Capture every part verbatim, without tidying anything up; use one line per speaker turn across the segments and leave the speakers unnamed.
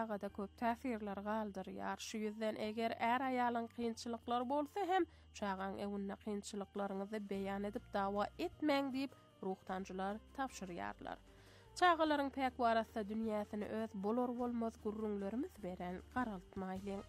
Agada köp täsirler galdyrýar. Şu ýüzden eger är aýalyň kynçylyklar bolsa hem çağan ewünde kynçylyklaryňyzy beýan edip dawa etmeň diýip ruhtanjylar tapşyrýarlar. Çağalaryň pek barasda dünýäsini öz bolar bolmaz gurrunlarymyz beren garaltmaýlyň.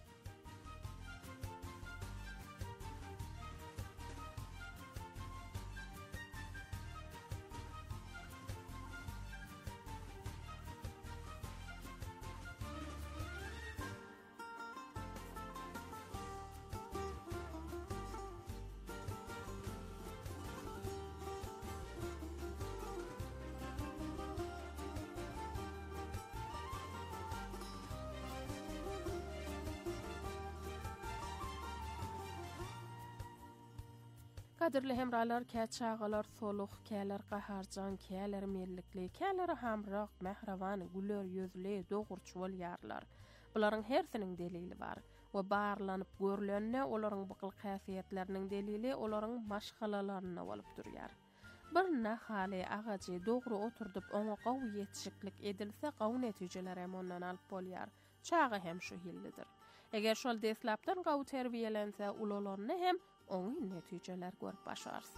Kadirli hemralar, kä çağalar soluk, käler gaharjan, käler mellikli, käler hamrak, mehravan, güler ýüzli, dogurçy bolýarlar. Bularyň hersiniň delili bar. We barlanyp görülenne olaryň bu kyl häsiýetleriniň delili olaryň maşgalalaryna bolup durýar. Bir nahale agajy dogry oturdup oňa gawy ýetişiklik edilse gawy netijeler hem ondan alyp bolýar. Çağa hem şu hillidir. Eger şol deslapdan gawy terbiýelense ulalaryny hem oňy netijeler görüp başarsy.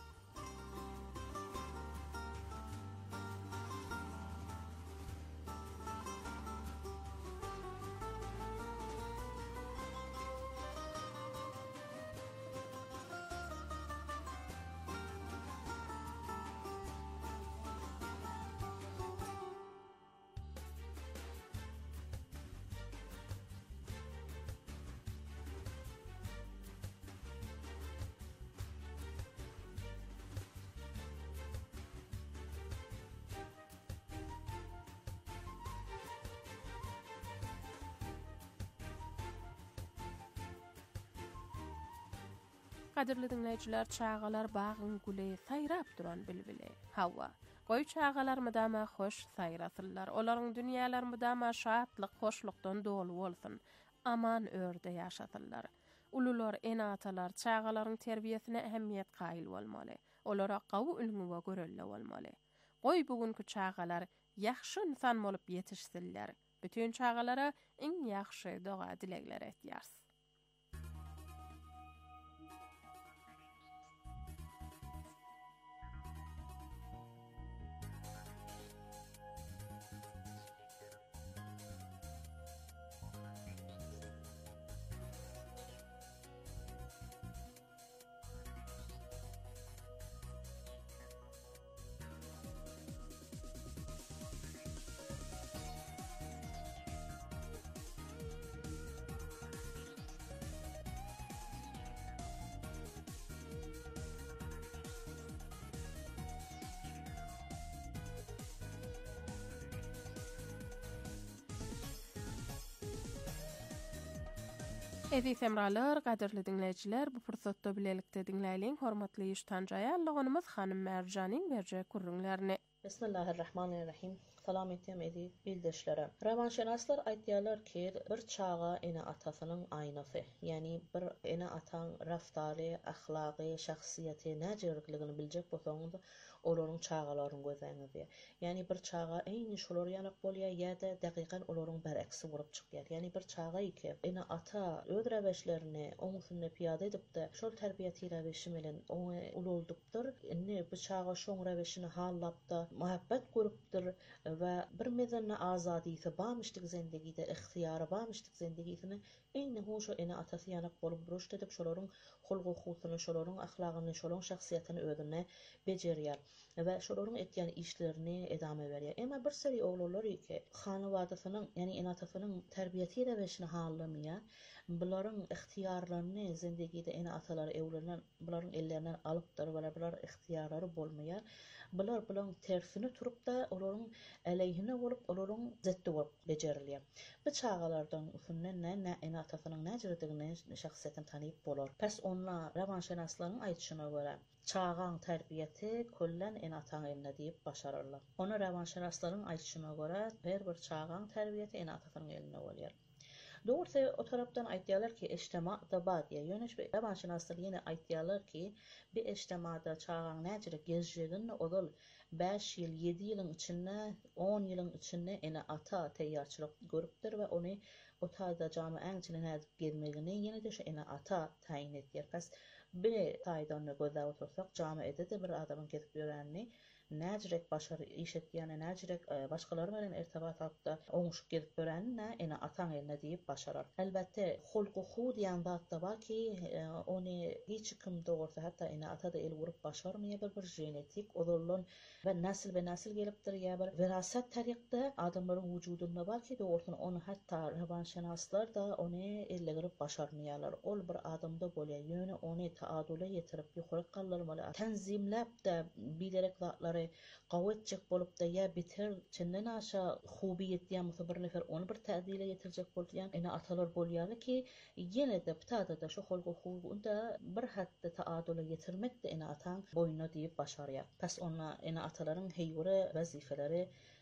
Kadirli dinleyijiler, çağalar bagyň güle saýrap duran bilbili. Hawa, goý çağalar mydama hoş saýrasyllar. Olaryň dünýäler mydama şatlyk, hoşlukdan dolu bolsun. Aman örde ýaşasyllar. Ulular, enatalar çağalaryň terbiýesine ähemmiýet gaýyl bolmaly. Olara gawy ulguwa görelle bolmaly. Goý bugünkü çağalar ýaxşy insan bolup ýetişsinler. Bütün çağalara iň ýaxşy doga dilekler etýärs. Ezi semralar, gadirli dinleyijiler, bu fursatda bilelikde dinläýän hormatly ýuştanjaýa Allah'ymyz Hanym Merjanyň berjek gurrunlaryny.
Bismillahirrahmanirrahim. Salam etdim edi bildirişlere. Ravanşenaslar aýtýarlar ki, bir çağa ene atasynyň aýnasy. Yani bir ene ataň raftary, ahlaky, şahsiýeti, näjirlikligini biljek bolsaňyz olaryň çağalaryny gözäňiz. Yani bir çağa eýni şolar ýanak bolýar ýa-da dakykan olaryň bereksi bolup çykýar. Yani bir çağa iki ene ata öz reweşlerini oňusyna piýada edipdi. Şol terbiýeti reweşi bilen oňa ululdypdyr. Enne bu çağa şoň reweşini hallapdy, muhabbet görüpdir we bir mezenle azadysy bamışdyk zendegide, ihtiýary bamışdyk zendegisini eýni hoşa ene atasy ýanak bolup rüşt edip şolaryň hulgy hususyny, şolaryň ahlagyny, şolaryň şahsiýetini özüne bejerýär we şolaryň etýän işlerini edame berýär. Emma bir seri oglanlar iki hanywadasynyň, ýani ene atasynyň terbiýeti reweşini hallamýar. Bularyň ihtiýarlaryny zendegide ene atalary ewlenen bularyň ellerinden alypdyr we bular ihtiýarlary bolmaýar. Bular bilen tersini turup da olaryň aleyhine bolup, olaryň zetdi bolup bejerilýär. Bu çağalardan usundan näme ene atasynyň näjirdigini, şahsiýetini tanyp bolar. Pes onlar ravanşenaslaryň aýtýyşyna görä çağan terbiýeti kollan ene ataň eline diýip başararlar. Ona ravanşenaslaryň aýtýyşyna görä her bir çağan terbiýeti ene atasynyň eline bolýar. Doğrusu o taraftan aytdiýarlar ki eçtima da bad ya ýöneş bir romanşynaslar ýene aytdiýarlar ki bir eçtimada çağan näçe gezjegin odal beş ýyl ýedi ýylyň içinde on ýylyň içinde ene ata teýýarçylyk görüpdir we ony o taýda jamaň içine nädip gelmegini ýene de şu ene ata taýin etýär. Pes bir taýdan gözä otursak jamaýda da bir adamyň gezip ýörenini näçerek başary iş etýäni, näçerek başgaları bilen irtibat tapda oňuşup gelip görenine ene ataň eline diýip başarar. Elbetde holky hu diýen zat da bar ki ony hiç kim dogursa hatda ene ata da el gurup başarmaýar bir genetik odolun we näsil we näsil gelipdir ýa bir wirasat tarykda adamlaryň wujudunda bar ki dogursun onu hatda romanşynaslar da ony elle gurup başarmaýarlar. Ol bir adamda bolýar, ýöne ony taadula ýetirip ýokary galdyrmaly, tanzimläp de bilerek zatlary gawetjek bolup da ya biter çenden aşa hubiyet diýen bir nefer onu bir tädile ýetirjek bolýan ene atalar bolýar ki ýene de ptada da şu holgy hubunda bir hatda taadula ýetirmek de ene ataň boýuna diýip başarýar. Pes ona ene atalaryň heýwere wazifeleri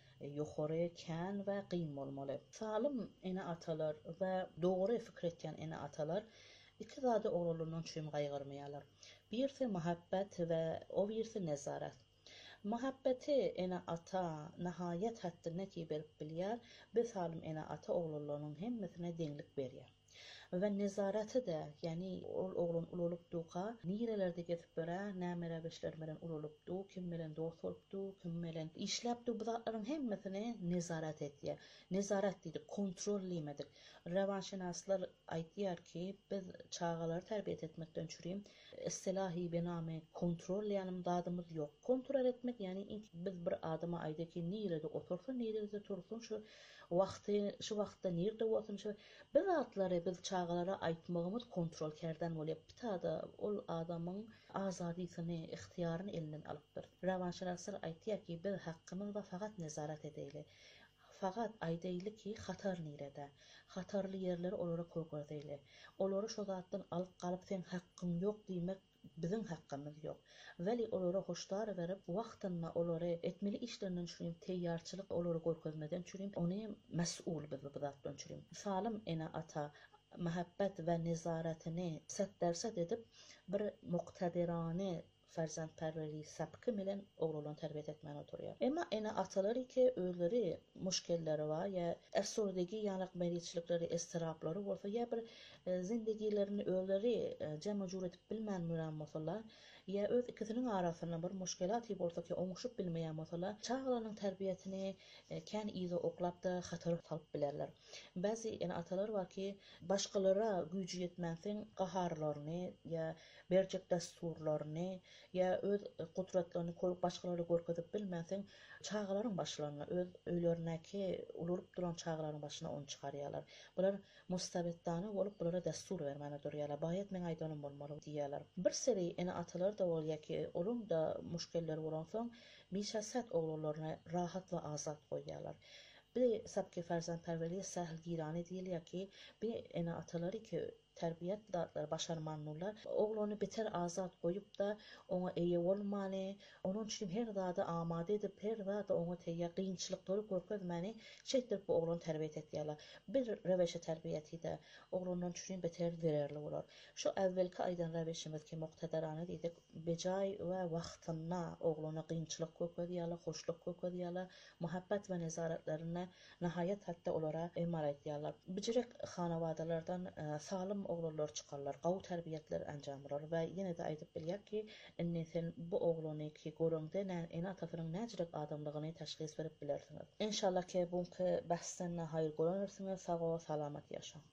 ýokary kän we gyn bolmaly. Salim ene atalar we dogry fikir etýän ene atalar iki zady oglanlaryň çym gaýgyrmaýarlar. Birisi muhabbet we o birisi nezaret. Muhabbeti ene ata nihayet haddine ki berip bilýär, biz salim ene ata oglanlaryň hemmesine deňlik berýär. Ve nezareti de yani ol oğlun ululup duqa nirelerde gezip bera nämere beşler bilen ululup du kim bilen dost bolup du kim bilen işläp du bu zatlaryň hemmesine nezaret etýär. Nezaret diýdi, kontrollemedik. Revanşynaslar aýtýar ki biz çağalary terbiýet etmekden çürüýüm. Istilahi bename kontrolleýänim dadymyz ýok. Kontrol etmek yani biz bir adama aýdy ki nirede otursun, nirede tursun, şu wagty şu wagtda nirede bolsun, şu biz atlary biz çağalara aýtmagymyz kontrolkerden bolýar. Pitada ol adamyň azadysyny, ihtiýaryny elinden alypdyr. Revanşynaslar aýtýar ki biz hakkymyzda faqat nezaret edeyli. Faqat aýdaýly ki hatar nirede. Hatarly ýerleri olara koýgurdaýly. Olary şo zatdan alyp galyp sen hakkyň ýok diýmek bizim hakkymyz ýok. Veli olara hoşdar berip wagtyna olary etmeli işlerinden çürüýüm, teýýarçylyk olary görkezmeden çürüýüm, ony mesul biz bu zatdan çürüýüm. Salim ene ata muhabbet ve nezaretini set derset edip bir muqtadirane farzandperverliği sapkı bilen oğlulan terbiýet etmän oturýar. Emma ene atalary ki özleri muşkelleri var ya esurdagi ýanyk meriçlikleri, estiraplary bolsa ya bir e, zindigilerini özleri e, jema jur etip bilmän müren bolsalar ya öz ikisiniň arasynda bir muşkelat bolsa ki oňuşup bilmeýän bolsalar çağalanyň terbiýetini e, kän iýde oklap da hatar salyp bilerler. Bäzi ene atalar var ki başgalara güýji ýetmänsiň gaharlaryny ya berjek dasturlaryny ya öz kudretlerini koyup başgalara görkezip bilmänsiň çağalaryň başlaryna öz öýlerindäki ulurup duran çağalaryň başyna onu çykarýarlar. Bular mustabeddana bolup bulara dastur bermäne durýarlar. Baýat men aýdanym bolmaly diýýärler. Bir seri ene atalar da bolýar ki olum da muşkelleri bolan soň mişasat oglanlaryna rahat we azat goýýarlar. Bir sabki farzandperverliği sahl girani diýilýär ki bir ene atalary ki terbiýet zatları başarmanlar oğlunu biter azat goýup da ona eýe bolmaly, onun üçin her zada amade edip her zada ona teýýär gynçylykları görkezmäni şeýdir bu oğlunu terbiýet etýärler. Bir reweşe terbiýeti de oğlundan üçin beter zererli bolar. Şu äwvelki aýdan reweşimiz ki muqtadarany diýdik, bejay we wagtyna oğluna gynçylyk görkezýärler, hoşluk görkezýärler, muhabbet we nezaretlerine nihayet hatda olara emar etýärler. Bijirek hanawadalardan e, salim oğlanlar çıkarlar, gaw terbiýetler anjamlar we ýene de aýdyp bilýär ki, enne sen bu oğlany ki görüňde ene atasynyň näçe adamlygyny teşhis berip bilersiňiz. İnşallah ki buňky bahsden haýyr görenirsiňiz, sag we salamat ýaşaň.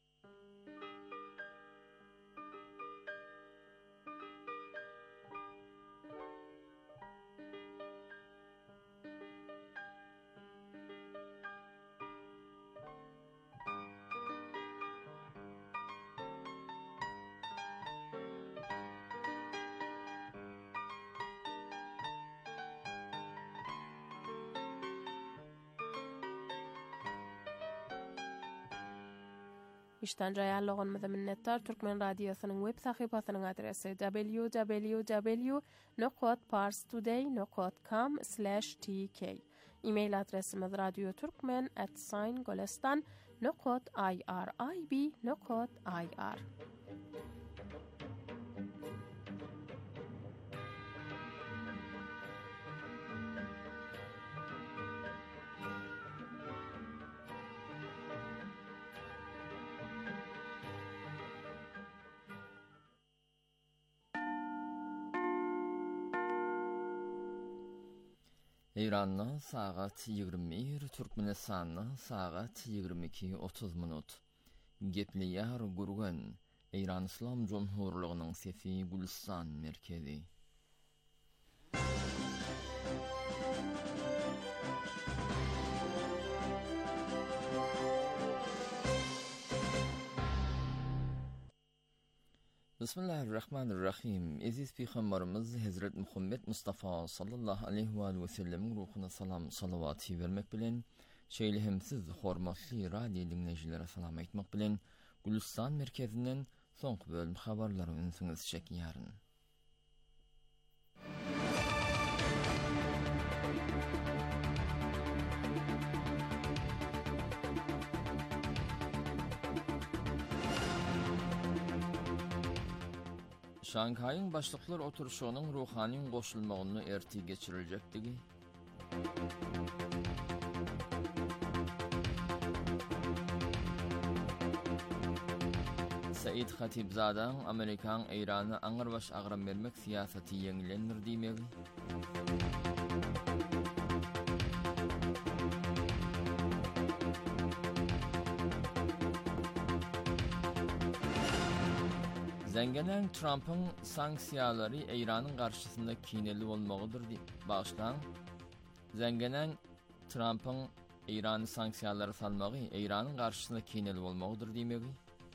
İşten raýanlygynmyza minnetdar. Türkmen radiosynyň web sahypasynyň adresi w w w nokta parstoday nokta com slash t k. E-mail adresimiz radioturkmen at golestan nokta i r i b nokta i r.
İran'da saat yigirme bir, Türkmenistan'da saat yigirme iki otuz minut. Gepliyar Gurgan, İran İslam Cumhurluğu'nun Sefi Gülistan merkezi. Bismillahirrahmanirrahim. Aziz Peygamberimiz Hazret Muhammed Mustafa sallallahu aleyhi ve sellem'in ruhuna salam salavati vermek bilen, şeýlehimsiz hormatly radio dinleýijilere salam aýtmak bilen, Gülistan merkezinden soňky bölüm habarlary ünsüňiz çekýäryn. Şanghay'ın başlıklar oturuşunun ruhani goşulmagyny erti geçiriljekdigi. Said Khatibzada Amerikan Eýrany aňyrbaş agram bermek siýasaty ýeňilendir diýmegi. Zengenen Trump'ın sanksiýalary Eýranyň garşysynda kineli bolmagydyr diýip başlan. Zengenen Trump'ın Eýrany sanksiýalary salmagy Eýranyň garşysynda kineli bolmagydyr diýmegi.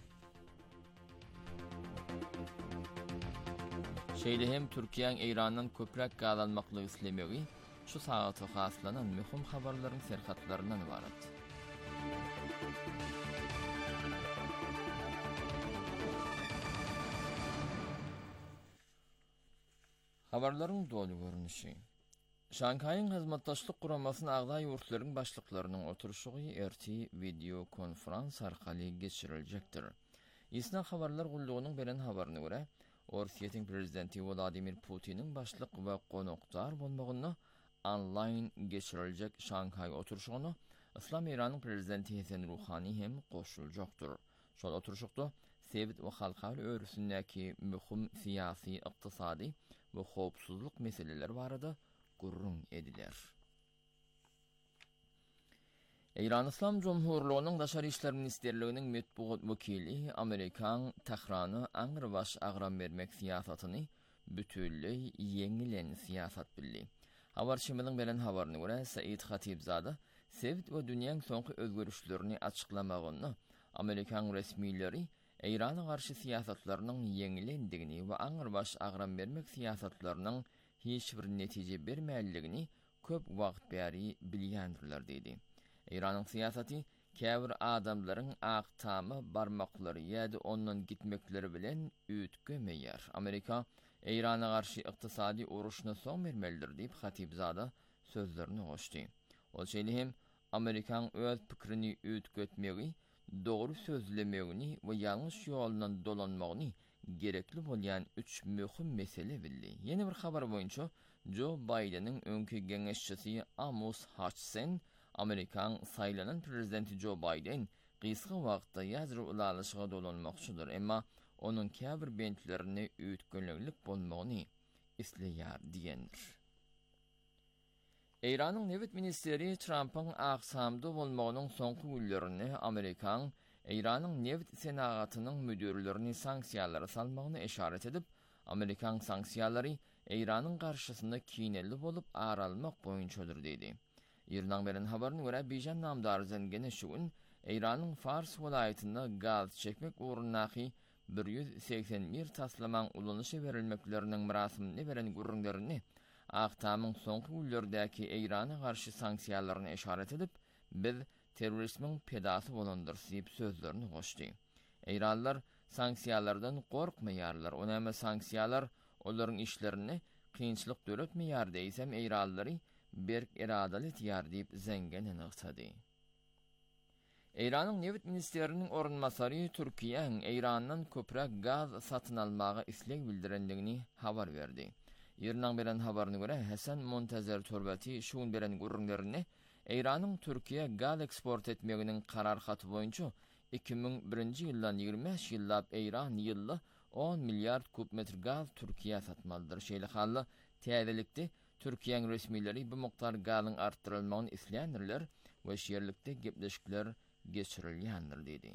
Şeýle hem Türkiýanyň Eýrandan köprek gaz almaklygy islemegi şu sagata haslanan möhüm habarlaryň serhatlaryndan ibaret. Habarlaryň dolu görünüşi. Şanghay'ın hyzmatdaşlyk guramasyny agda ýurtlaryň başlyklarynyň oturuşy erti video konferans arkaly geçiriljekdir. Isna habarlar gullugynyň beren habaryna görä, Orsiýetiň prezidenti Vladimir Putin'in başlyk we konukdar bolmagyny online geçiriljek Şanghay oturuşyny İslam İran'ın prezidenti Hasan Ruhani hem goşuljakdyr. Şol oturuşykda sewit we halkary örüsündäki möhüm siýasy, ykdysady we howpsuzlyk meseleleri barada gurrun ediler. Eýran İslam Cumhurluğu'nun Daşary işler Ministerliğinin metbuat wekili Amerikan Tehrany aňyrbaş agram bermek siýasatyny bütünlüğ ýeňilen siýasat bildi. Habarçymyň beren habaryna görä Said Khatibzada sewit we dünýäň soňky özgörüşlerini açyklamagyny Amerikan resmiýetleri Eýrana garşy siýasatlarynyň ýeňilendigini we aňyrbaş agram bermek siýasatlarynyň hiç bir netije bermäligini köp wagt bäri bilýändirler diýdi. Eýranyň siýasaty käbir adamlaryň aqtamy barmaklary ýa-da ondan gitmekleri bilen ütgemeýär. Amerika Eýrana garşy ykdysady uruşyna soň bermelidir diýip Khatibzada sözlerini goşdy. Ol şeýle hem Amerikan öz pikirini ütgetmegi, dogry sözlemegini we ýalňyş ýolundan dolanmagyny gerekli bolýan üç möhüm mesele bildi. Ýeni bir habar boýunça Joe Biden'in öňkü geňeşçisi Amos Hutchinson Amerikan saýlanan prezidenti Joe Biden gysga wagtda ýazry ulanışyga dolanmakçydyr, emma onun käbir bentlerini ütgenlik bolmagyny isleýär diýendir. Eýranyň Newit ministeri Trump'ın aksamda bolmagynyň soňky günlerini Amerikan Eýranyň Newit senagatynyň müdürlerini sanksiýalary salmagyny eşaret edip, Amerikan sanksiýalary Eýranyň garşysynda kinelli bolup aralmak boýunçadyr diýdi. Ýerden beren habaryna görä Bijan namdary zengene şu gün Eýranyň Fars welaýatynda gaz çekmek uğrundaky bir yüz seksen bir taslamaň ulanyşy berilmekleriniň mirasymy beren gurrunlaryny Aqtamyň soňky günlerdäki Eýrana garşy sanksiýalaryny eşaret edip, biz terrorizmiň pedasy bolandyr diýip sözlerini goşdy. Eýranlar sanksiýalardan gorkmaýarlar, onama sanksiýalar olaryň işlerini kynçylyk döretmeýär diýsem Eýranlary berk iradaly etýär diýip zengene ňyksady. Eýranyň Newt ministeriniň orunmasary Türkiýe Eýrandan köprek gaz satyn almagy isleg bildirendigini habar berdi. Ýerden beren habaryna görä Hasan Montazer Turbati şuň beren gurrunlaryny Eýranyň Türkiýe gaz eksport etmeginiň karar haty boýunça iki ming birinji ýyldan ýygrimi beş ýyllap Eýran ýylly on milliard kubmetr gaz Türkiýe satmalydyr. Şeýle hally täzelikde Türkiýeň resmileri bu muktar gazyň artdyrylmagyny isleýändirler we şeýerlikde gepleşikler geçirilýändir dedi.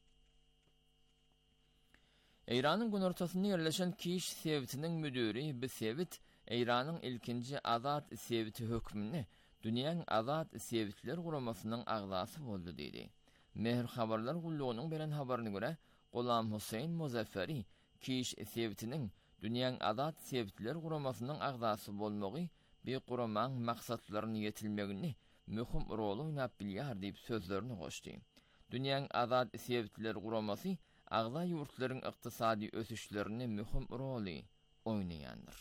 Eýranyň gün ortasynda ýerleşen Kiş Sewitiniň müdiri bu Sewit Eýranyň ilkinji azat Sewiti hökmüni dünýäň azat Sewitler guramasynyň agzasy boldy dedi. Mehr habarlar gullugynyň beren habaryna görä Golam Huseyn Muzaffari Kiş Sewitiniň dünýäň azat Sewitler guramasynyň agzasy bolmagy bir guramaň maksatlaryny ýetilmegini möhüm rol oýnap bilýär diýip sözlerini goşdy. Dünýäň azat Sewitler guramasy agza ýurtlaryň ykdysady ösüşlerini möhüm roly oýnaýandyr.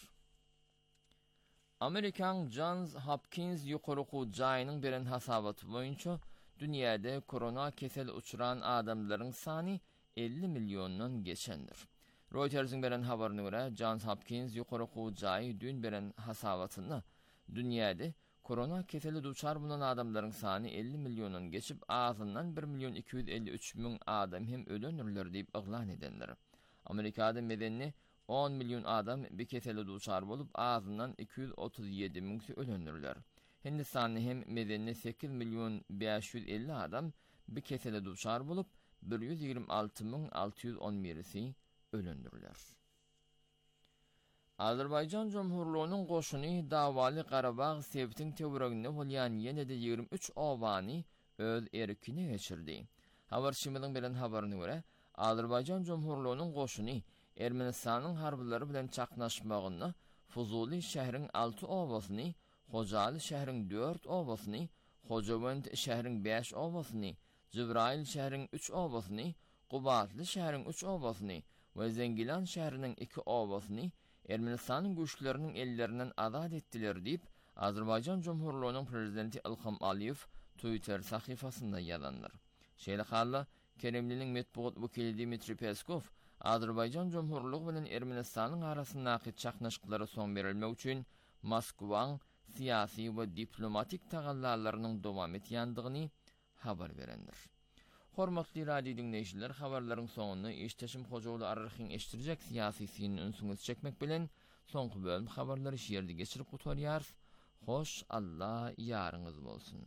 Amerikan Johns Hopkins ýokaryky jaýynyň beren hasabaty boýunça dünýäde korona kesel uçuran adamlaryň sany elli milyondan geçendir. Reuters'ın beren habaryna görä Johns Hopkins ýokaryky jaýy dün beren hasabatyny dünýäde korona keseli duçar bulan adamlaryň sany elli milyondan geçip azyndan bir milyon iki yüz elli üç bin adam hem ölenirler diýip eglan edenler. Amerikada medenni on milyon adam bir keseli duçar bolup azyndan iki yüz otuz ýedi bin ölenirler. Hindistanda hem medenni sekiz milyon beş yüz elli adam bir keseli duçar bolup bir yüz ýygrimi alty bin alty yüz on birisi ölenirler. Azerbaycan Cumhurluğunun goşuny dawaly Qarabağ Sewitiň töwereginde bolýan ýene-de ýygrimi üç obany öz erkine geçirdi. Habar şymylyň beren habaryna görä Azerbaycan Cumhurluğunun goşuny Ermenistanyň harblary bilen çaknaşmagyny Fuzuli şähriň alty obasyny, Hojaly şähriň dört obasyny, Hojawend şähriň beş obasyny, Jibrail şähriň üç obasyny, Qubatly şähriň üç obasyny we Zengilan şähriniň iki obasyny Ermenistanyň güýçleriniň ellerinden azat etdiler diýip Azerbaycan Cumhurluğunun prezidenti Ilham Aliýew Twitter sahyfasynda ýazandyr. Şeýle hally Kremliniň medeniýet wekili Dmitri Peskov Azerbaycan Cumhurluğu bilen Ermenistanyň arasyndaky çaknaşyklary soň berilmek üçin Moskwaň siyasi we diplomatik tagallarlarynyň dowam etýändigini habar berendir. Hormatly radio dinleýijiler, habarlaryň soňuny Eşteşim Hojaly arrykyň eşdirjek siyasi sinin ünsüňiz çekmek bilen soňky bölüm habarlary şeýerde geçirip gutarýar. Hoş Allah ýaryňyz bolsun.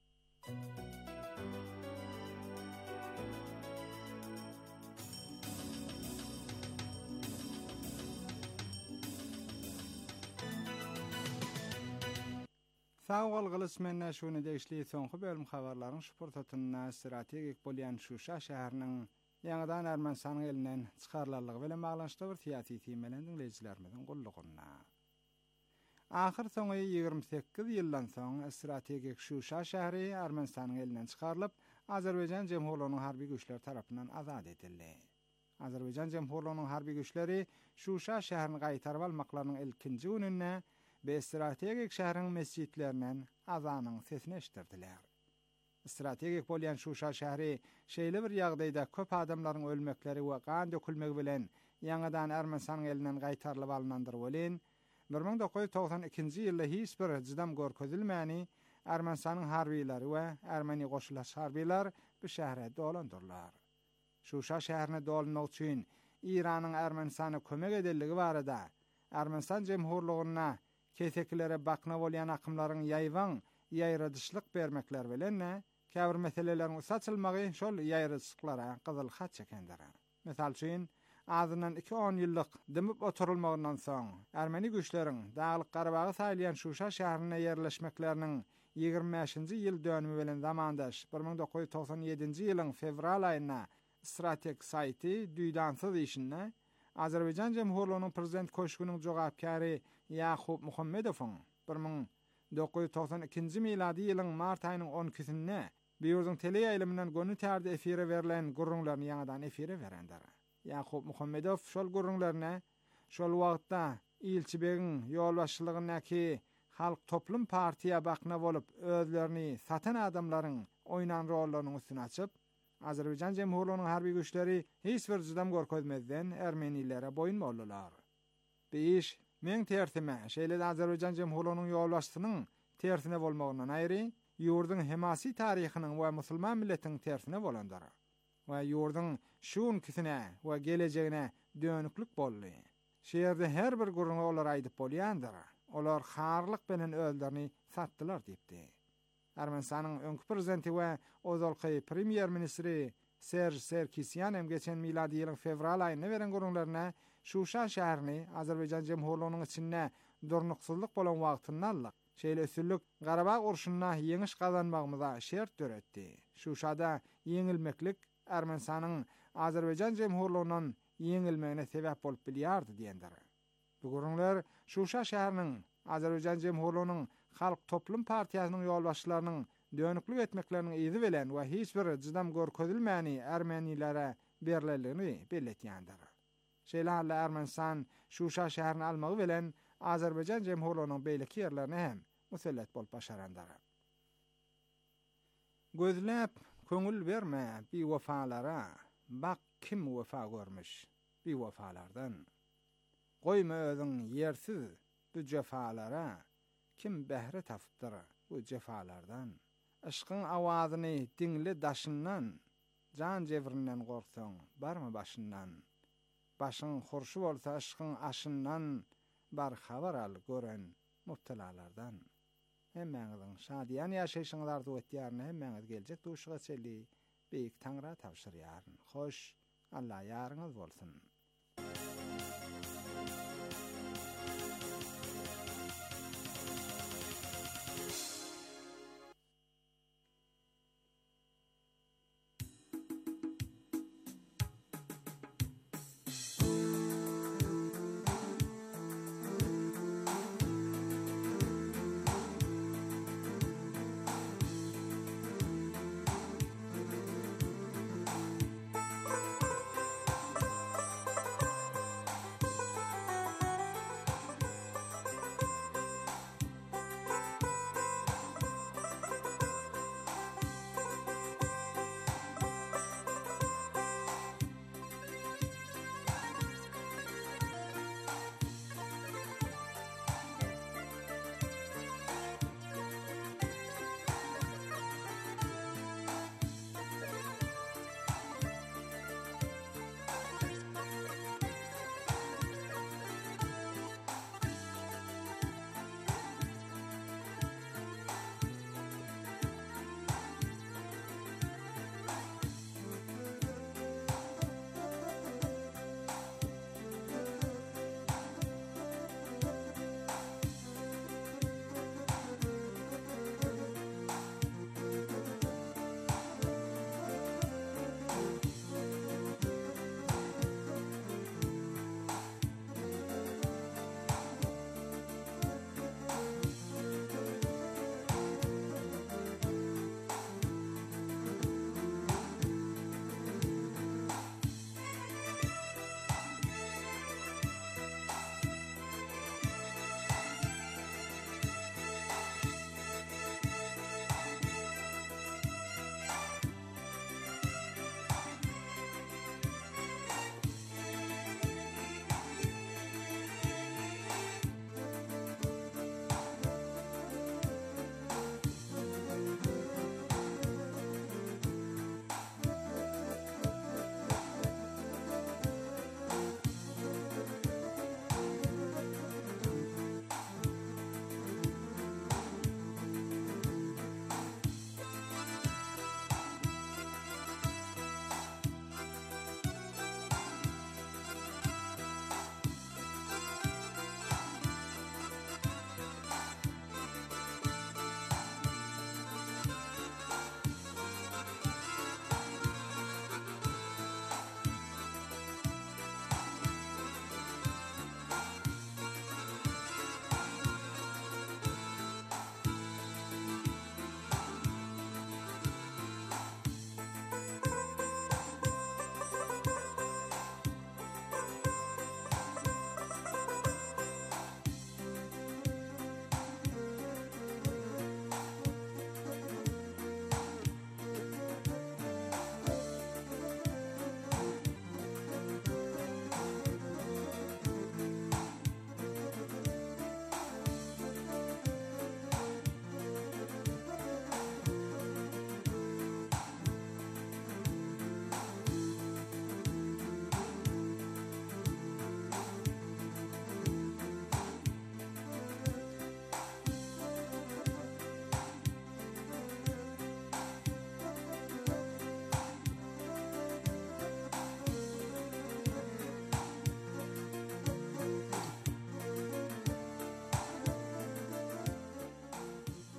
Sağol gylysmenne şuny degişli soňky bölüm habarlaryň şuportatyna strategik bolýan Şuşa şäheriniň ýaňydan Ermenistanyň elinden çykarlarlygy bilen baglanşykly bir syýasy temelden dinleýijilerimiziň gullugyna. Ahir soňy ýygrimi sekiz ýyldan soň strategik Şuşa şäheri Ermenistanyň elinden çykarylyp Azerbaýjan Jemhurlugynyň harby güýçleri tarapyndan azat edildi. Azerbaýjan Jemhurlugynyň harby güýçleri Şuşa şäherini gaýtaryp almaklarynyň ilkinji gününe ve strategik şäheriň mescitlerinden azanyň sesini eşitdirdiler. Strategik bolýan Şuşa şäheri şeýle bir ýagdaýda köp adamlaryň ölmekleri we gan dökülmegi bilen ýaňydan Ermenistanyň elinden gaýtarylyp alınandyr bolen, bir ming dokuz yüz togsan ikinji ýylda hiç bir jydam görkezilmäni Ermenistanyň harbiýleri we Ermeni goşulaş harbiýler bu şähere dolandyrlar. Şuşa şäherine dolanmak üçin İranyň Ermenistana kömek edelligi barada Ermenistan Jemhurlugyna keseklere bakna bolýan akymlaryň ýaýwan ýaýradyşlyk bermekler bilen käbir meseleleriň saçylmagy şol ýaýradyşlyklara gyzyl hat çekendir. Mesal üçin azyndan iki on ýyllyk dimip oturulmagyndan soň Ermeni güýçleriň Daglyk Garabagy saýlayan Şuşa şäherine ýerleşmekleriniň ýygrimi beşinji ýyl dönümi bilen zamandaş bir ming dokuz yüz togsan ýedinji ýylyň fevral aýyna strategik saýty duýdansyz işine Azerbaýjan Jemhurlugynyň prezident köşküniň jogapkary Yakup Muhammedowyň bir ming dokuz yüz togsan ikinji miladi ýylyň mart aýynyň on ikisinde Beýurzyň tele ýaýlymyndan gönü tärde efire berilen gurrunlaryny ýaňadan efire berendir. Yakup Muhammedow şol gurrunlaryna şol wagtda ilçibegiň ýolbaşçylygynyňky Halk Toplum Partiýa bakna bolup özlerini satan adamlaryň oýnan rollaryny üstüne açyp Azerbaycan Cemhurluğunun harbi güçleri hiç bir cüdam görkezmezden Ermenilere boyun boldular. Beş, men tertime, şeýle Azerbaycan Cemhurluğunun ýolbaşçysynyň tersine bolmagynyň aýry, ýurdun hemasi taryhynyň we musulman milletiniň tersine bolandyr. We ýurdun şuun kisine we gelejegine dönüklük boldy. Şeýerde her bir guruna olar aýdyp bolýandyr. Olar harlyk bilen öldürni satdylar diýipdi. Ermenistanyň öňkü prezidenti we ozalky premier ministri Serge Sarkisyan hem geçen miladi ýylyň fevral aýyna beren gurunlaryna Şuşa şäherini Azerbaycan Cemhurluğunyň içinde durnuksyzlyk bolan wagtyndan aldyk. Şeýle üstünlük Garabag urşunyna ýeňiş gazanmagymyza şert döretdi. Şuşada ýeňilmeklik Ermenistanyň Azerbaycan Cemhurluğundan ýeňilmegine sebäp bolup bilýärdi diýendir. Bu gurunlar Şuşa şäheriniň Azerbaycan Cemhurluğunyň Halk Toplum Partiýasynyň ýolbaşçylarynyň dönüklük etmekleriniň izi bilen we hiç bir jydam görkezilmäni Ermenilere berilýändigi belletýändir. Şeýle halla Ermenistan Şuşa şäherini almagy bilen Azerbaycan Cemhurluğunyň beýleki ýerlerine hem musellet bolup başarandyr. Gözläp köňül berme bir wefalara, bak kim wefa görmüş bir wefalardan. Goýma özüň ýersiz bu cefalara, kim behre tapdyr bu cefalardan. Aşkyň awazyny diňli daşyndan, jan jewrinden gorksaň barmy başyndan. Başyň hurşy bolsa aşkyň aşyndan, bar habar al gören mubtalalardan. Hemmeňiziň şadiýan ýaşaýşyňyzdy ötýärine hemmeňiz geljek duşuga çeli beýik taňra tapşyrýaryn. Hoş, Allah ýaryňyz bolsun.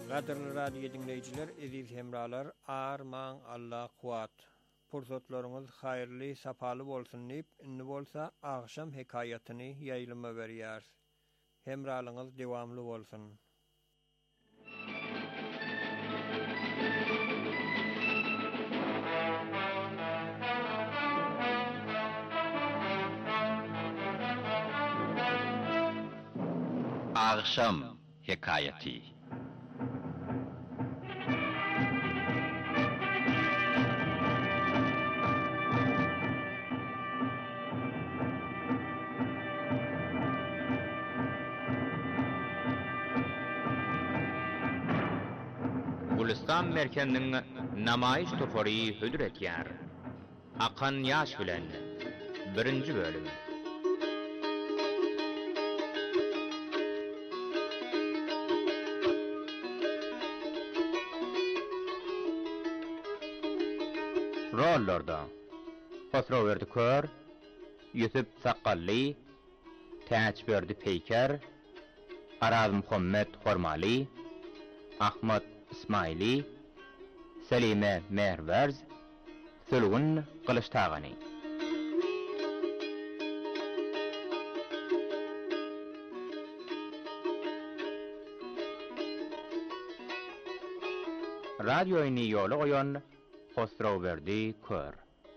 Qadirli radio dinleyiciler, eziz hemralar, arman Allah kuat. Pursatlarınız hayırlı, sapalı bolsun deyip, inni bolsa akşam hekayatyny ýaýlyma berýär. Hemralığınız devamlı bolsun.
Akşam hekayeti. Gulistan merkezinin namayiş topori hüdür etýär. Akan yaş bilen birinci bölüm. Rollarda Hosrowerdi Kör, Yusuf Sakalli, Täçberdi Peýker, Araz Muhammed Hormali, Ahmet İsmaili, Selime Merverz, Sülgün Kılıçtagany. Radyoyny ýola goýan Hosrowerdi Kör.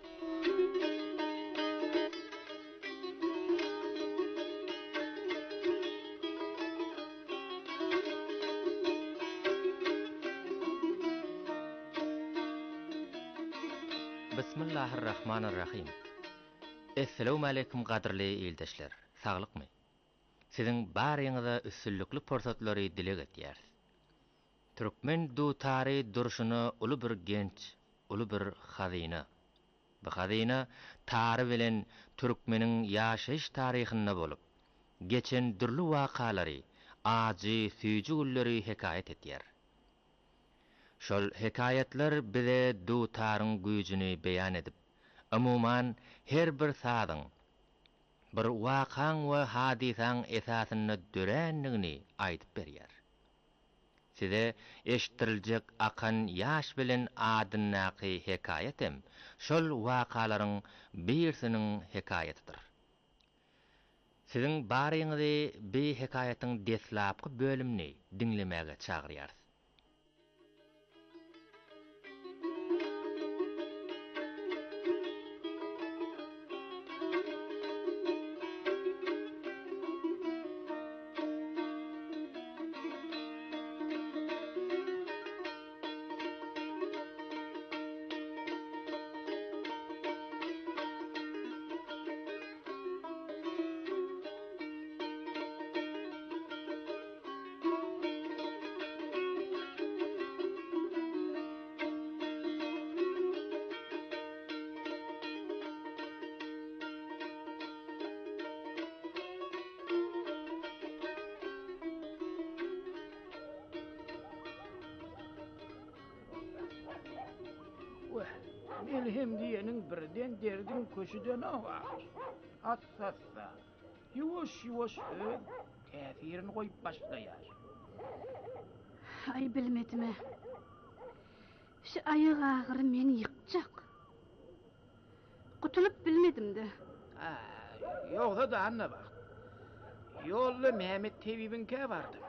Bismillahirrahmanirrahim. Assalamu alaykum gadirli ýyldaşlar. Saglykmy? Siziň baryňyza üstünlikli porsatlary dile getýär. Türkmen dutary durşuny uly bir genç, uly bir hazyna. Bu hazyna tary bilen türkmeniň ýaşaýyş taryhyna bolup, geçen dürli wakalary, ajy süýji gülleri hekayet etýär. Şol hekayetler bize dutaryň güýjüni beýan edip, umuman her bir sadyň, bir wakaň we hadisaň esasyny dörenligini aýdyp berýär. Size eşitdirijek akan yaş bilen adynnaky hekayetem şol wakalaryň birisiniň hekayetidir. Siziň baryňyzy bir hekayetyň deslapky bölümini dinlemäge çagyrýar.
Melhem diýeniň birden derdin köşüden awar. Assassa. Ýuwaş ýuwaş täsirini goýup başlaýar.
Ay bilmedime. Şu aýyk agyry meni ýykjak. Gutulup bilmedim-de.
Ha, ýogsa da anna bak. Ýolly Mehmet Tebibinke bardym.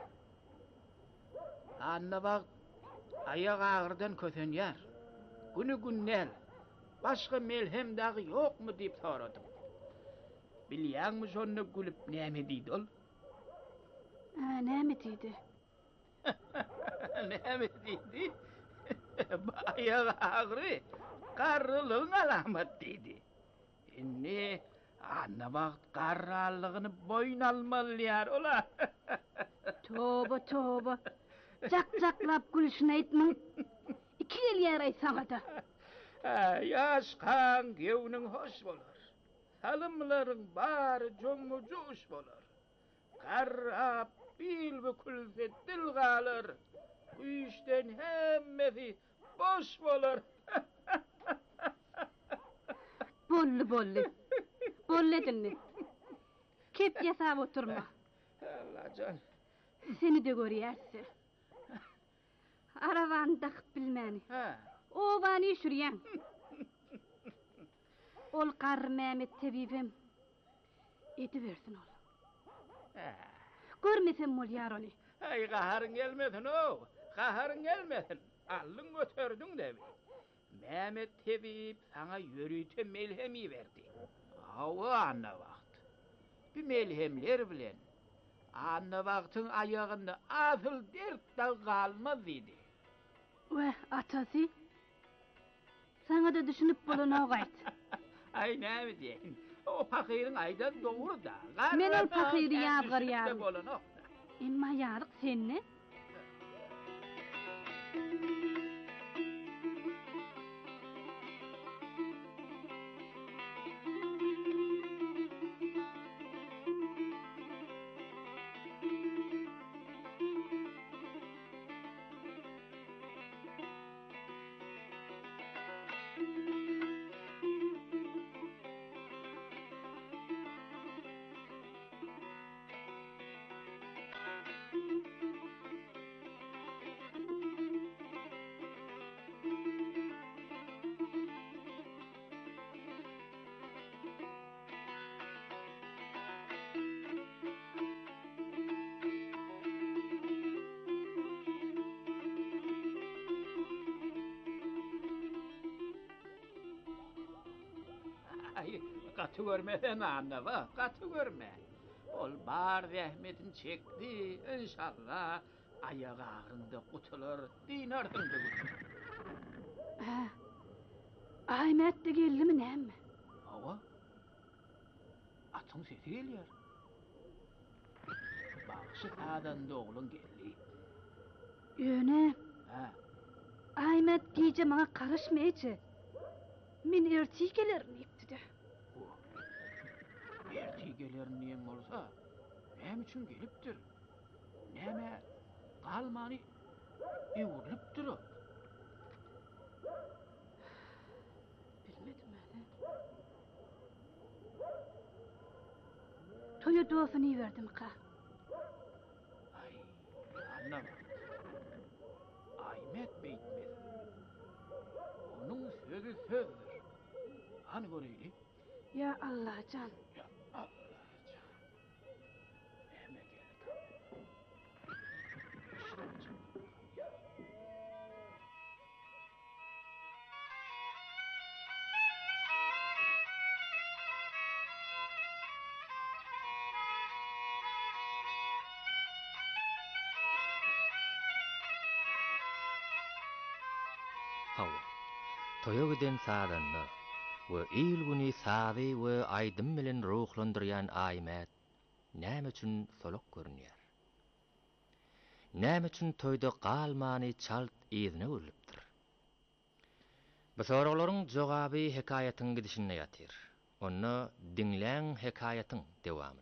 Anna bak, aýyk agyrdan kösenýär. Günü günnel, başga melhem dagy ýokmy diýip soradym. Bilýärmi şonu gülüp näme diýdi ol?
Ha, näme diýdi?
Näme diýdi? Aýyk agyry, garrylygyň alamat diýdi. Inni anna bak garralygyny boyun almalýar ola.
Toba toba. Jak-jaklap gülüşini aýtmaň. İki el yaray sana da.
Yaşkan gevnin hoş bolar. Salımların bari jomu joş bolar. Karrap bil bükül dil galar. Bu işten hemmesi boş bolar.
Bolli bolli. Bolledinni. Kep yasab oturma.
Allah can.
Seni de görýärsi. aravan takıp bilmeni.
Ha.
O bani şuryan. Ol Qarr Mehmet tebibim. Eti versin ol.
Ha.
Görmesem ol yar onu.
Ay qaharın gelmedin o. Qaharın gelmedin. Allın götürdün de. Mehmet tebib sana yürüyte melhemi verdi. Hava anna vakt. Bir melhemler bilen. Anna vaktın ayağında asıl dert da kalmaz idi.
Ve atası. Sana da düşünüp bulun o gayt.
Ay ne mi diyen? O pakirin aydan doğru da.
Men ol pakiri yağır yağır.
Bolun o.
Emma yarık senni.
Ay, katı görmeden anla bak, katı görme. Ol bar zahmetin çekti, inşallah ayağı ağrında kutulur, dinardın da kutur.
Ha. Ahmet de geldi mi ne mi?
Hava, atın sesi geliyor. Bakışı sağdan da oğlun geldi.
Yöne.
Ha,
Ahmet giyce bana karışmayıcı. Min erti gelirim ipti de.
erti gelir niyem olsa, nem için geliptir. Neme kalmani yuvurluptur o.
Bilmedim öyle. Toyu doğsunu verdim ka.
Ay, anlamadım. Ahmet beytmez. Onun sözü sözdür. Hani göreyli?
Ya Allah can.
Ya Allah can. Neme geldi. İşte can.
Hava. Toya giden saadanna we il güni saady we aydym bilen ruhlandyrýan Ahmet näme üçin solok görünýär? Näme üçin toyda galmany çalt ýerine öldüripdir? Bu soraklaryň jogaby hekaýatyň gidişinde ýatyr. Onu dinleň hekaýatyň dewamyny.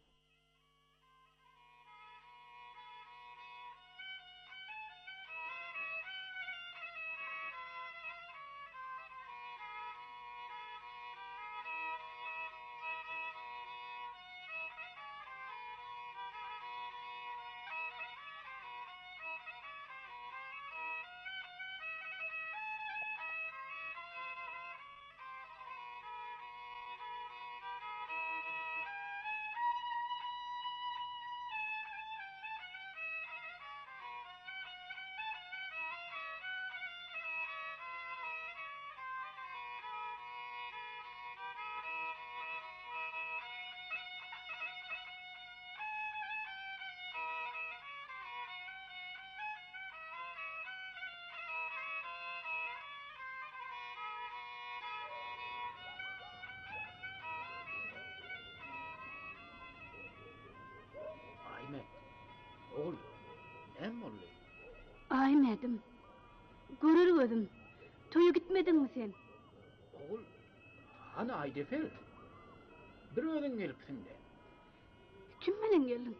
Ahmet, oğul, nem oldu?
Ahmet'im. Görür gözüm. Toyu gitmedin mi sen?
Oğul, hani Aydefel? Bir özün gelipsin de.
Kim bilen geldin?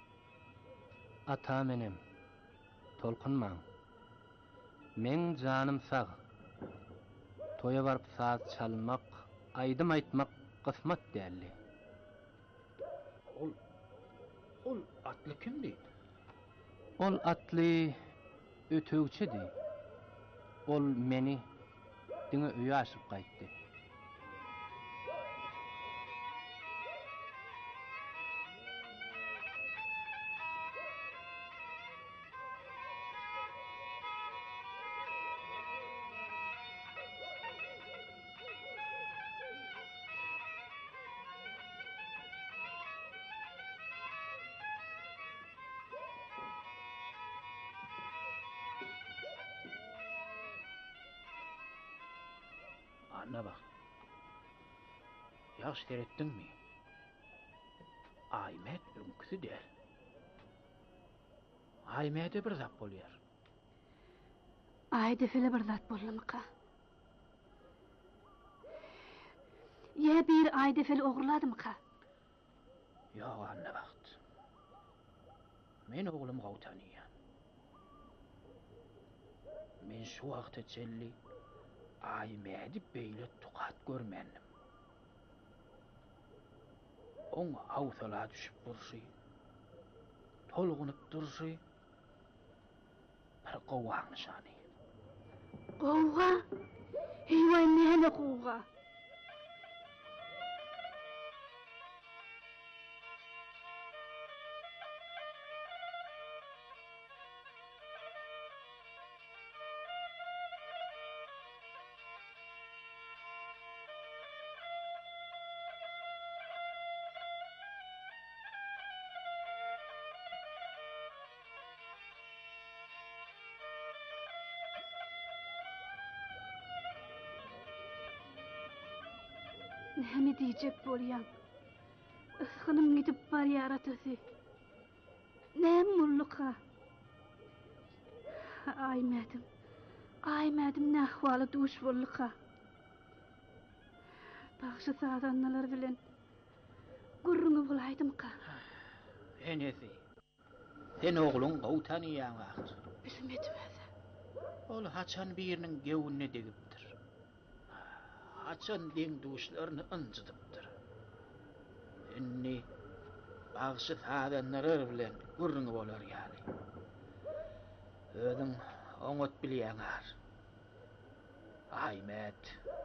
Ata menem. Tolkunma. Men canım sağ. Toya barıp saz çalmak, aydym aytmak kısmet däldi.
Ol, ol atlı kimdi?
Ol atly ötögçidi. Ol meni diňe öýe aşyp gaýtdy.
Anna bak. Yaş terettin mi? Aymet önküsü der. Aymet'e bir zap bolýar.
Ayda fele bir zat bollamyka. Ya bir ayda fele ogurladymyka?
Ýok anna bakt. Men oglum gowtanýar. Men şu wagtda çelli Aymet'i beýle tukat görmendim. On awsala düşüp durşy. Tolgunyp durşy. Bir gowaň nişany.
Gowa? Heýwan näme gowa? Näme diýjek bolýan? Isgynym gidip barýar atasy. Näme mulluka? Aymedim. Aymedim ne ahwaly duş bolluka. Bagşy sadanlar bilen gurruňy bulaýdymka.
Enesi. Sen oglun gowtanýan wagt.
Bilmedim.
Ol haçan biriniň gewünne degipdir. Haçan deň duşlaryny ynjydypdyr. Enni bagşy sadanlar bilen gurruňy bolar ýaly. Özüň oňat bilýäňär. Aymet.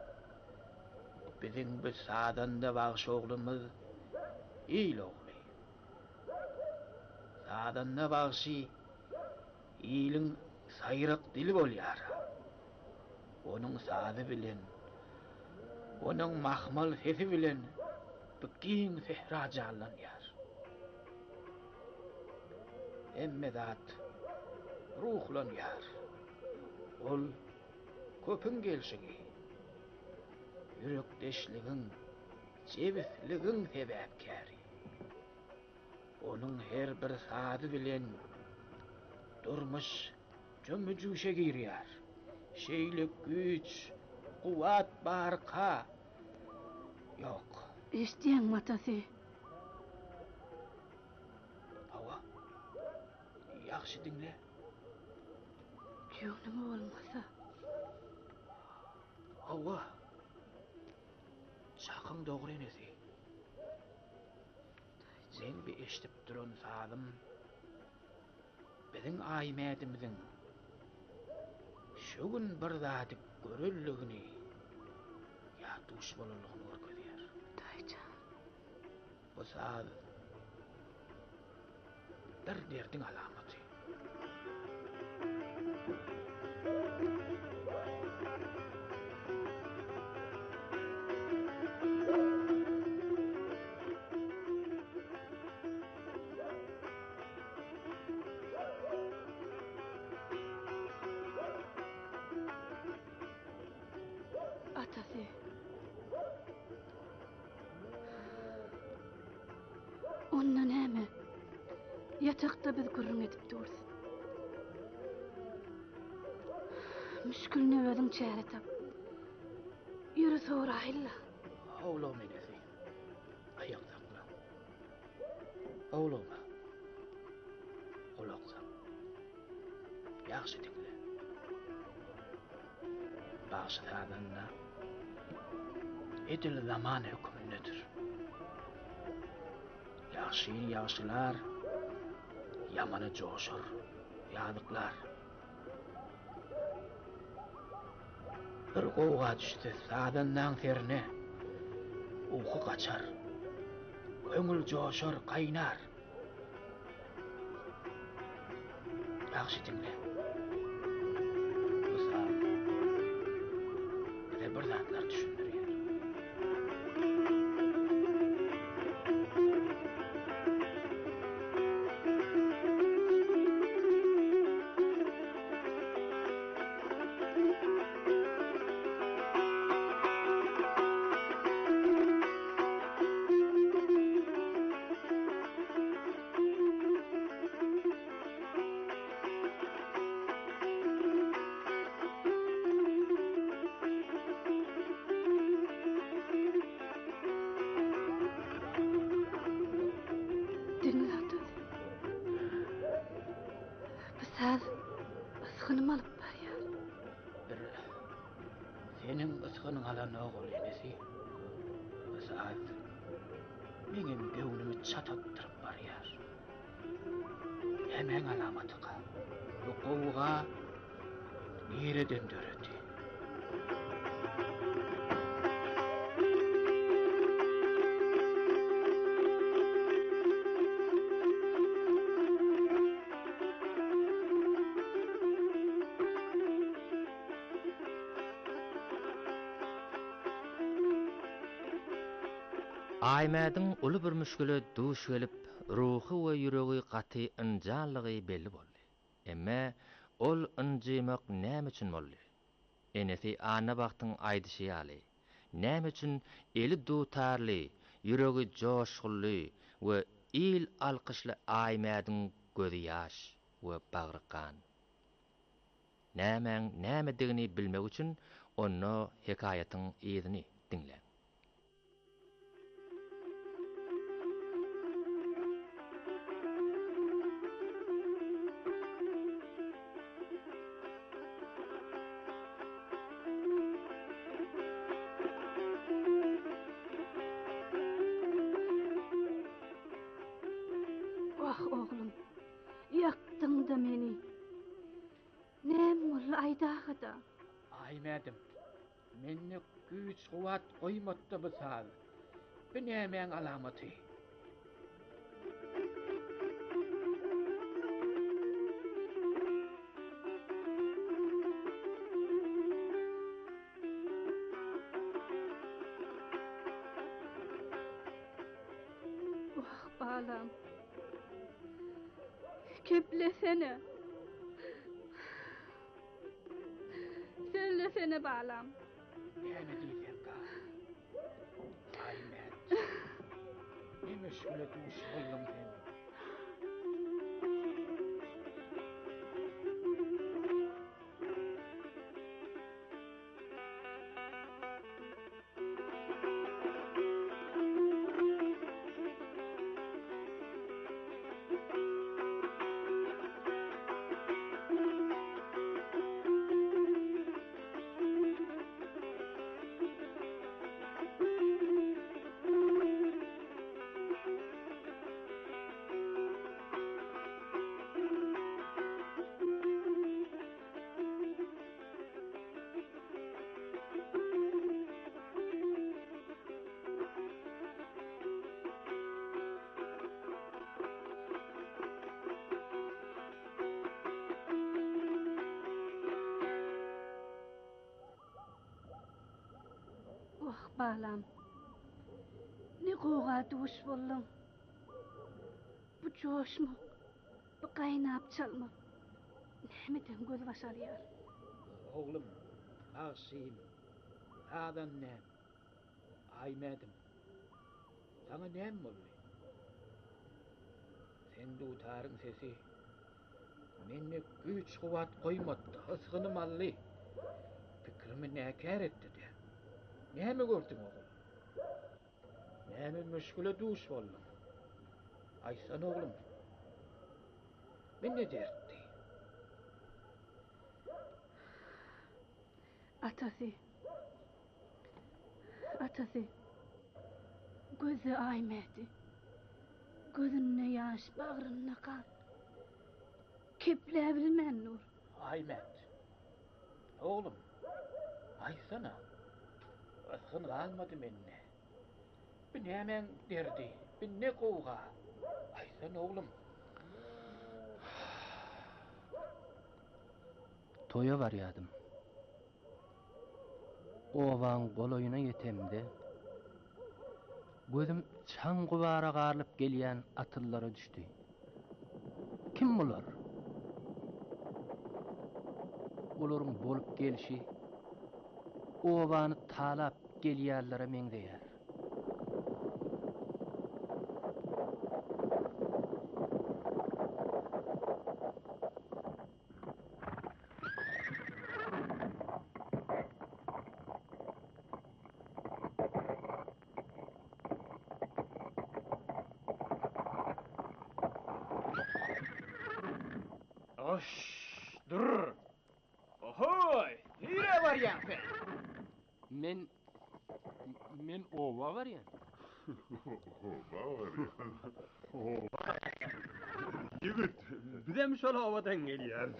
Biziň bu sadanda bagşy oglumyz ýyl ogly. Sadanda bagşy ýylyň saýrak dili bolýar. Onuň sady bilen, onuň mahmal sesi bilen bükin sehra jallanýar. Emme zat ruhlanýar. Ol köpüň gelşigi, yürekdeşligiň, jebisligiň sebäpkäri. Onuň her bir sady bilen durmuş jömüjüşe girýär. Şeýlik güç, kuwat barka ýok.
Eşdiýän matasy.
Awa. Ýaxşy dinle.
Ýok nime bolmasa.
Awa. Şakyň dogry enesi. Men bir eşdip duran sadym. Biziň Aymetimiziň şu gün bir zat görelligini ya duş bolanlygyny görkezýär.
Daýjan.
Bu sad bir derdiň alamaty.
Atasy. Ondan näme? Yatakda biz gurrun edip dursun. Müşkülüne özüň çäre tap. Yürü sonra ayla.
Oğlum enesi. Ayak sakla. Oğluma. Olaksa. Yaxşı dinle. Bagşy sadanna edil zaman hükmündedir. Yaxşy yaxşylar yamana joşur, ýadyqlar. Bir gowa düşse sadandan terine. Uku kaçar. Köngül joşar, qaynar. Yaxşı dinle. Bu saat bize bir zatlar düşündürüyor.
Dinle Atatürk. Bu saat ısgınım alıp barýar.
Bir senin ısgının alan oğul enesi. Bu saat menin göwnümi çatattırıp barýar. Hemen alamatyga, bu gowga nereden döredi?
Aýmadyň uly bir müşküle duş gelip, ruhy we ýüregi gaty ynjanlygy belli boldy. Emme ol ynjymak näme üçin boldy? Enesi ana wagtyň aýdyşy ýaly. Näme üçin eli dutarly, ýüregi joşgully we il alkyşly aýmadyň gözi ýaş we bagry kan. Nämeň näme digini bilmek üçin onu hekaýatyň ýerini dinle.
Vah oğlum, yaktın da meni. Nem ol aydağı da.
Aymadım. Menne güç kuvat koymadı bu saat. Bu nämeň alamaty?
Vah balam. Keplesene. Söylesene balam.
Näme diýsen ka? Aymat. Ne meşgule duş boldum sen?
Vah balam. Ne goğa duş boldum. Bu coşma. Bu qaynap çalma. Nämeden göz başarýar?
Oğlum, ağşyym. Adan näme? Aymadım. Sana näme boldy? Sen dutarın sesi. Menne güç kuvat koymadı. Isgynım ally. Fikrimi näkär etdi de. Näme gördün oğlum? Näme müşküle duş boldum? Aýsan oğlum. Men ne derdi?
Atası. Atası. Gözü aymedi. Gözünne yaş, bağrına kan. Kepleyebilmen nur.
Aymet. Oğlum. Aysana. Asgın kalmadı menne. Bir nemen derdi. Bir ne kovga. Aysana oğlum.
Toya varyadım. Ovan goloyuna yetemde. Gözüm çan gubara garlıp gelýän atıllara düştü. Kim bular? Olaryň bolup gelişi owany talap gelýärlere meňdeýär.
Oş, dur. Ohoy, nire var yan sen?
Men men owa barýan.
Yigit, bizem şol havadan gelýär.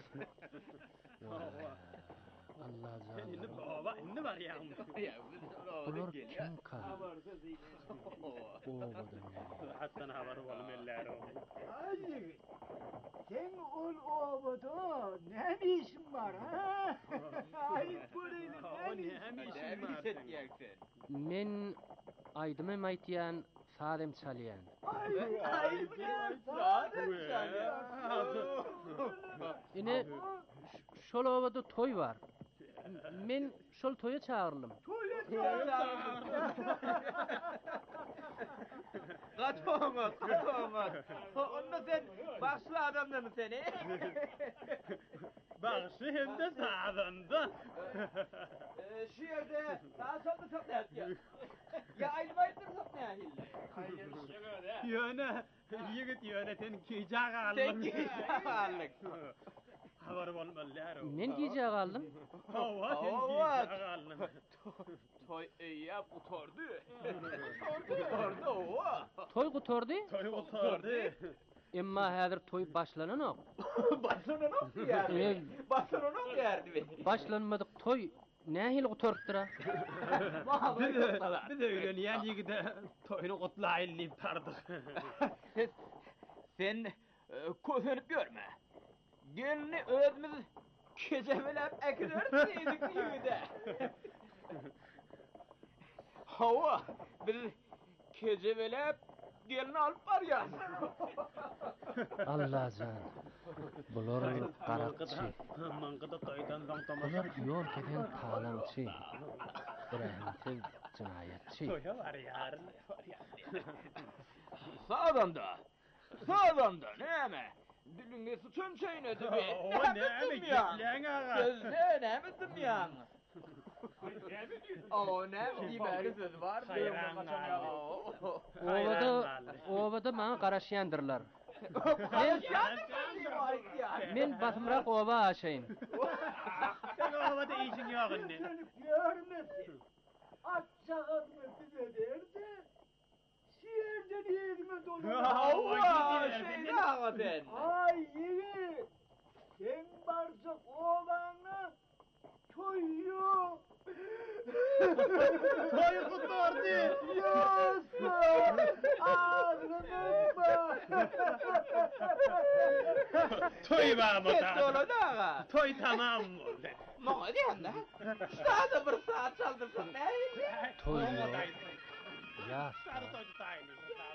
Allah
Indi
zalym.
baba, indi var ya.
Bular kim kal? Owadan gelýär.
Hasan habar bolum eller o.
Ay, sen ol ovada ne işin var ha? Ay, burayı ne işin var?
Men aydymym aýtýan, sadem çalýan.
Ay, ay, sadem çalýan.
Ine şol owada toy var. Men şol toya çağırlym.
Kaçmamaz, kaçmamaz. Onda sen başlı adamdan mı seni?
Bagşy hem de sağdanda.
Şu yerde sağ solda toplayat ya. Ya aynı baytır toplayat illa.
Yöne, yigit yöneten kicak aldım.
Sen kicak aldık.
Habar bolum eller o.
Men gije galdym.
Hava, sen
Hava.
kicak aldın.
Toy ya utordu. Utordu ova.
Toy gutordy.
Toy oturdu.
Emma häzir toy başlananok.
Başlananok yani. Başlananok yerdi.
Başlanmadyk toy nähil gutortdyra?
Biz öýlenýän yigide toyunu gutlaýyp tardyk.
Sen kösünüp görme. Gelini özümüz kezemelep eklerdik yigide. Hava biz kezemelep gelini alıp barýar.
Allah can. Bular garakçy.
Maňkyda toýdan soň
Bular ýol keden talançy. Birahimsiz cinayetçi.
toýa barýar.
Sağdanda. Sağdanda näme? Dilini sıçan çeynedi be.
O näme gitleň ağa?
Gözde näme dümýan? O näme diýmäli söz var?
Hayran
Owada owada maňa garaşýandyrlar. Men batymrak owa aşaýyn.
Sen ovada işin ýok indi.
Görmesin. At çağırma bize derdi. Şiirden yerime dolu.
Hava şeyde ağa sen.
Ay yeri. Sen barsak oğlanı toyuyor.
Toy gutordu.
Yosun. Ağzınızma.
Toy var mı?
Kes doladı ağa.
Toy tamam oldu.
Ne diyorsun da? Daha da bir saat çaldırsan ne?
Toy ýok. Ya.
Sarı toy tutaylı.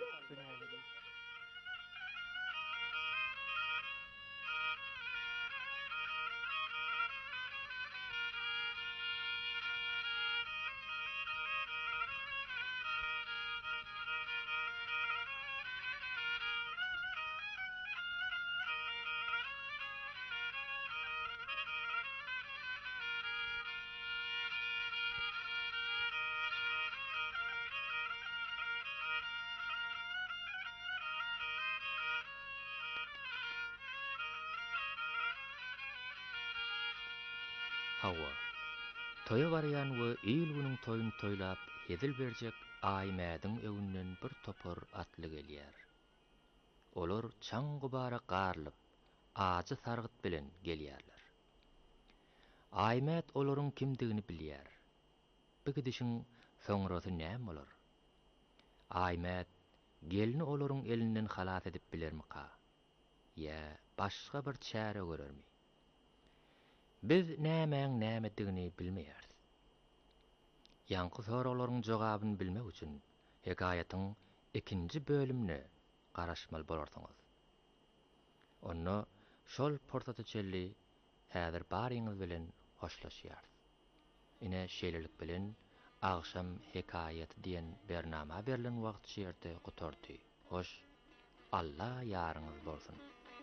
Hawa. Toya barýan we ýylgynyň toyuny toylap hedil berjek aýmadyň öwünden bir topar atly gelýär. Olar çaň gubara garlyp, ajy sargyt bilen gelýärler. Aýmat olaryň kimdigini bilýär. bu gidişin soňrasy näme bolar? Aýmat gelini olaryň elinden halat edip bilermika? Ya başga bir çäre görermi? Biz nämeň nämedigini bilmeýäris. Ýanky soraklaryň jogabyny bilmek üçin hekaýatyň ikinji bölümine garaşmaly bolarsyňyz. Onu şol portaty çelli häzir baryňyz bilen hoşlaşýar. Ine şeýlelik bilen agşam hekaýat diýen bernama berilen wagt şeýerde gutardy. Hoş, Allah ýaryňyz bolsun.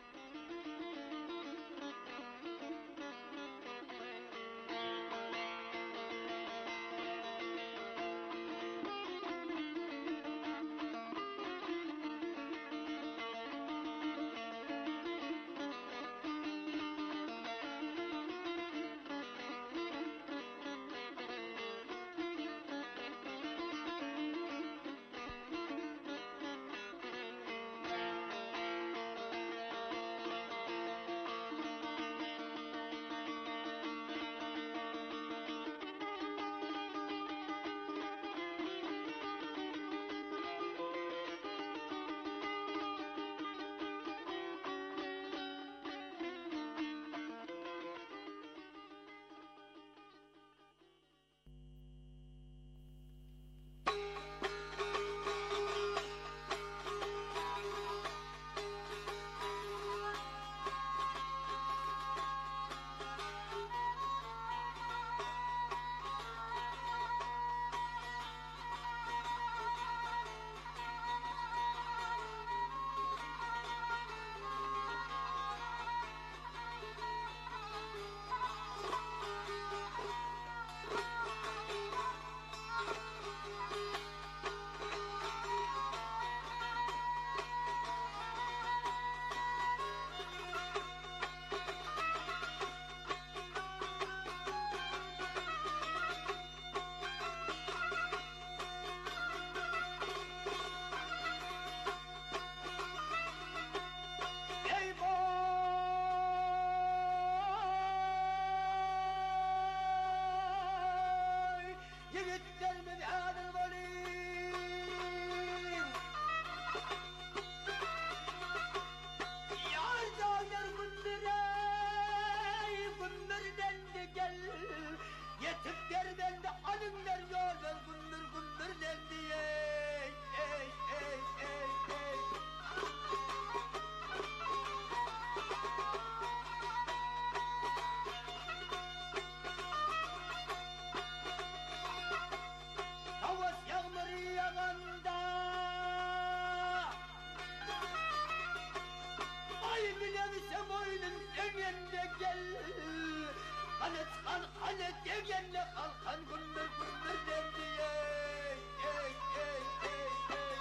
Kanıtkan halet degenle kalkan gündür gündür dendi ey ey ey ey ey.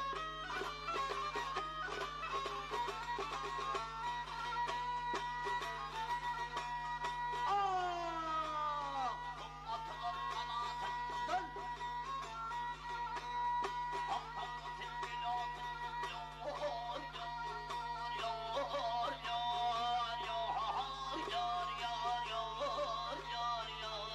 Aaaa! Atılır kanatından. Hakikatin bilatın yor yor yor yor yor yor yor yor.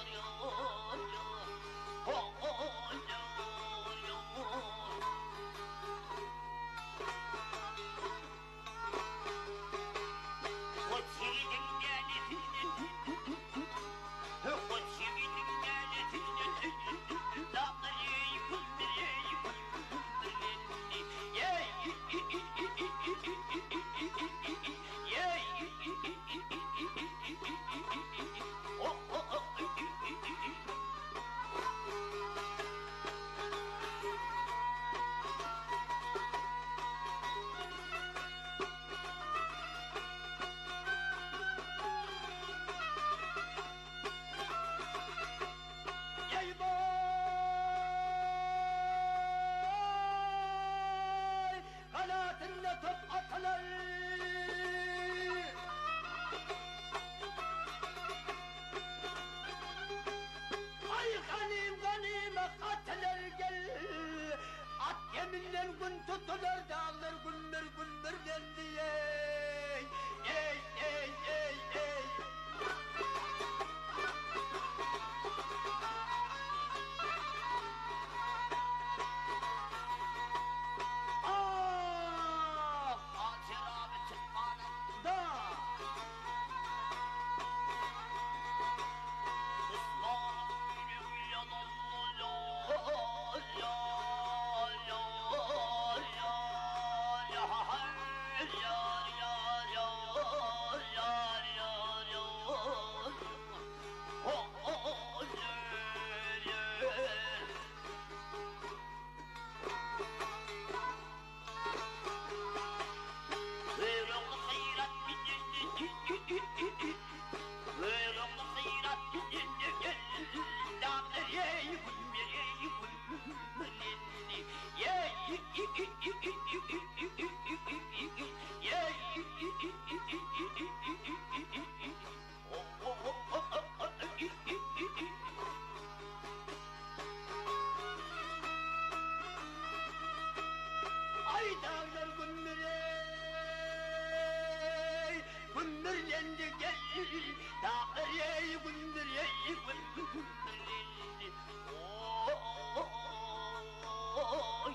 Yeminle gün tutular dağlar gündür gündür dendi ey ey ey ey ey. Ay dağlar gündürey, gündürlendi gel. Dağlar ey gündürey, gündürlendi. Oy.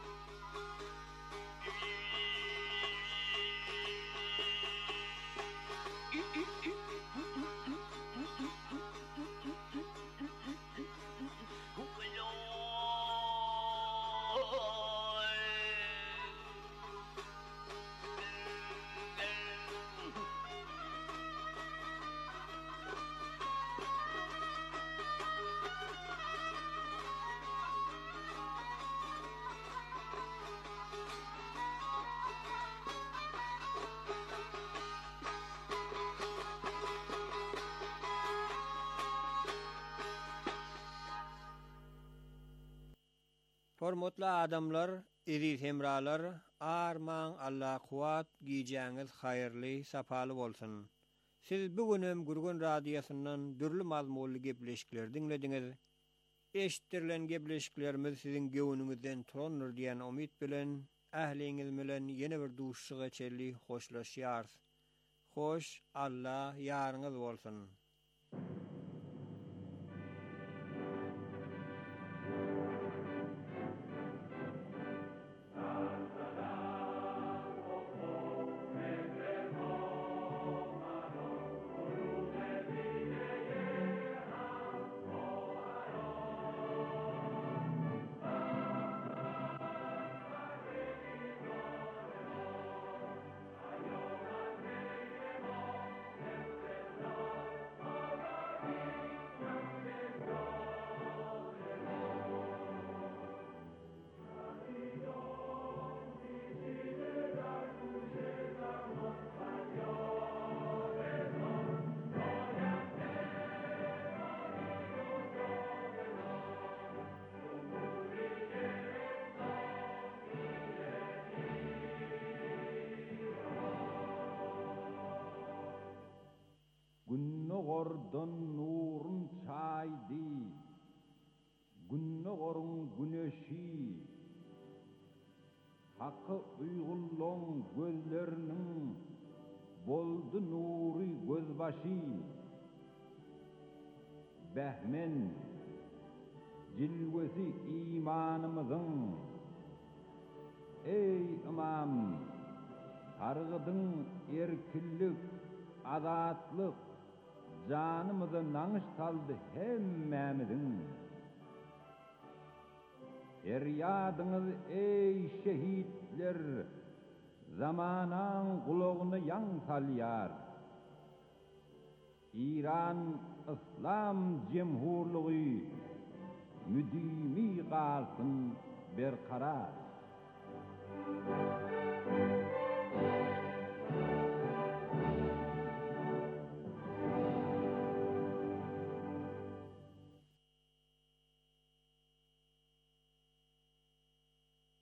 Hormatly adamlar, eziz hemralar, arman Allah kuwat giyeceğiniz hayırlı, sapalı bolsun. Siz bugünüm Gurgun Radyosundan dürlü mazmully gepleşikler dinlediňiz. Eşitdirilen gepleşiklerimiz sizin göwnüňizden turandyr diýen umyt bilen ähliňiz bilen ýene bir duşşy geçerli hoşlaşýar. Hoş, Allah ýaryňyz bolsun.
Günnogordan nurun çaydı, günnogorun güneşi, hakkı uygulluğun gözlerinin boldu nuri gözbaşı, behmen cilvesi imanımızın, ey imam, targıdın erkillik, azatlık, canımıza naňyş saldy hemmämizin. Eryadyňyz ey şehitler, zamanan gulagyny ýaň salýar. İran İslam Cemhurlugy müdimi galsyn berkarar.